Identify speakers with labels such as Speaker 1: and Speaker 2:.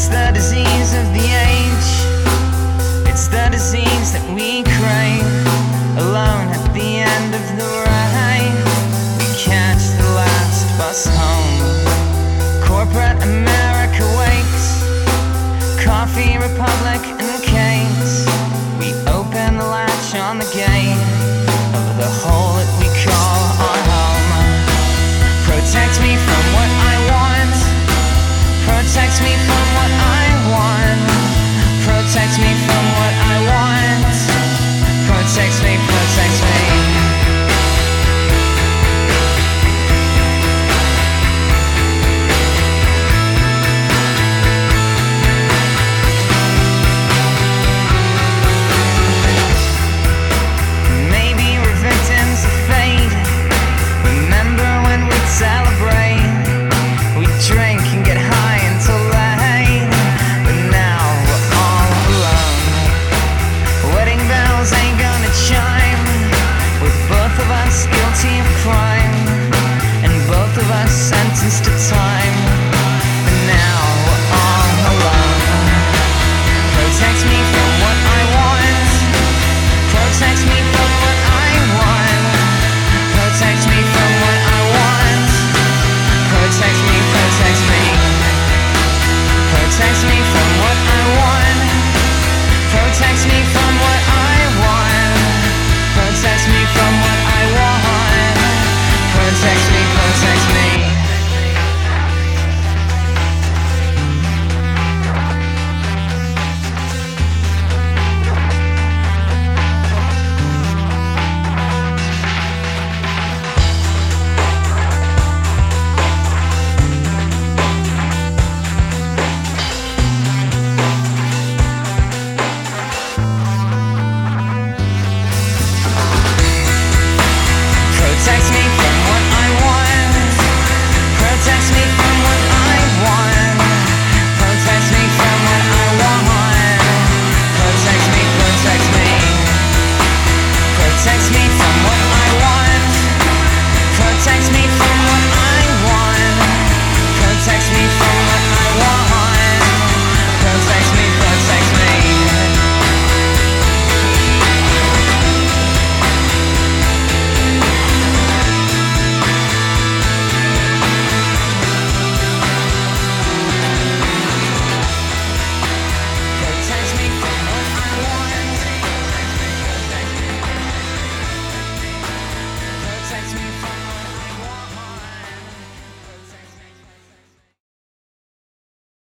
Speaker 1: It's the disease of the age. It's the disease that we crave. Alone at the end of the ride, we catch the last bus home. Corporate America wakes. Coffee Republic and cakes. We open the latch on the gate of the hole that we call our home. Protect me from what I want. Protect me from what I want. Protect me from what I want. Protect me, protect me. Maybe we're victims of fate. Remember when we'd celebrate? We'd drink and get high until late. But now we're all alone. Wedding bells ain't gonna chime, with both of us guilty of crime, and both of us sentenced to time. But now we're all alone. Protect me from what I want. Protect me from what I want. Protect me from what I want. Protect me, protect me. Protect me from what I want. Protect me from